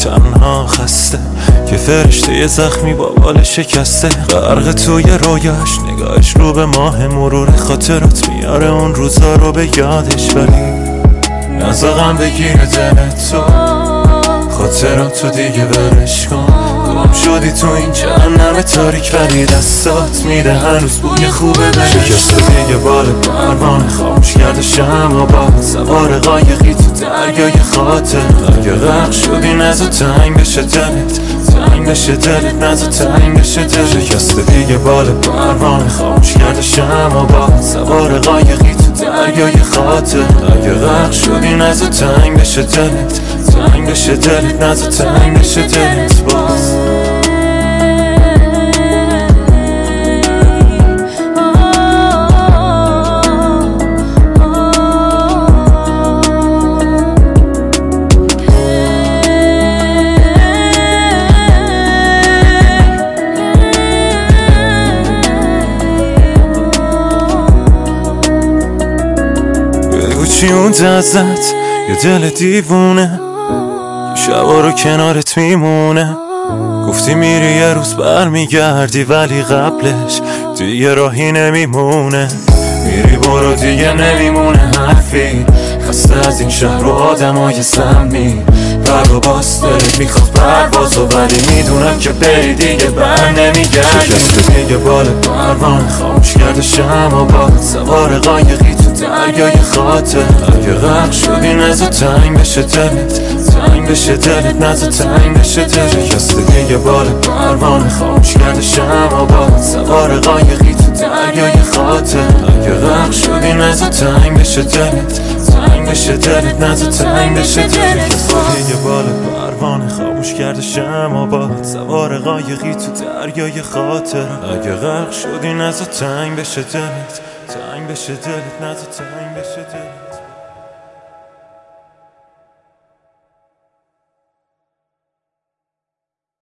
تنها خسته که فرشته یه زخمی با بال شکسته، غرق توی رویاش، نگاهش رو به ماه مرور خاطرات میاره اون روزا رو به یادش، ولی نزاقم بگیره دلت تو خاطراتو دیگه ورش کن. گم شدی تو این جهنم تاریک ولی دستات میده هنوز بوی خوبه بهش. شکست دیگه بال پروانه خاموش کرده شمع با سوار قایقی تو دریای خاطر. اگه غرق شدی نزا تنگ بشه دلت، تنگ بشه دلت، نزا تنگ بشه دلت. شکست دیگه بال پروانه خاموش کرده شمع با سوار قایقی تو دریای خاطر. اگه غرق شدی نزا تنگ بشه دلت، تنگ بشه دلت، نزا تنگ بشه دلت باز. بگو چی اون ازت یه دل دیوونه شبا رو کنارت میمونه. گفتی میری یه روز برمیگردی ولی قبلش دیگه راهی نمیمونه. میری برو دیگه نمیمونه حرفی، خسته از این شهر و آدمای سمی. پر و باز دلت میخواد پروازو ولی میدونم که بری دیگه بر نمیگردی. شکست دیگه بال پروانه خاموش کرده شمع با سوار قایقی تو دریای خاطر. اگه غرق شدی نزا تنگ بشه دلت، تنگ بشه دلت، نزا تنگ بشه دلت. شکست دیگه بال پروانه خاموش کرده شمع با سوار قایقی تو دریای خاطر. اگه غرق شدی نزا تنگ بشه دلت، تنگ بشه دلت، نزا تنگ بشه دلت. شکست دیگه بال پروانه خاموش کرده شمع با سوار قایقی تو دریای خاطر. اگه غرق شدی نزا تنگ بشه دلت، تنگ بشه دلت، نزا تنگ بشه دلت.